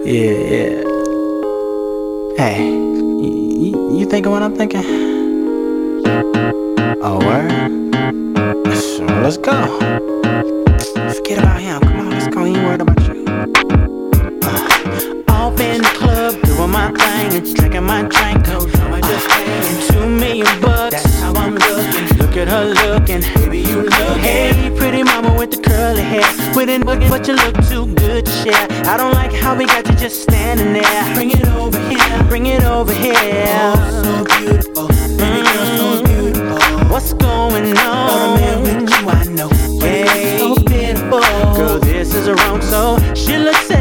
Yeah. Hey, you thinking what I'm thinking? Oh, word? So let's go. Forget about him. Come on, let's go. He ain't worried about you. Off in the club, doing my thing and drinking my drink. Just paying $2 million. That's how I'm looking. Look at her looking. Baby, you look. Hey, pretty mama with the curly hair. With an boogie, but you look too good to share. I don't like how we got you just standing there. Bring it over here. Bring it over here. Oh, so beautiful. Baby girl, so beautiful. What's going on? Got a man with you, I know. Hey, so beautiful. Girl, this is a wrong soul. She looks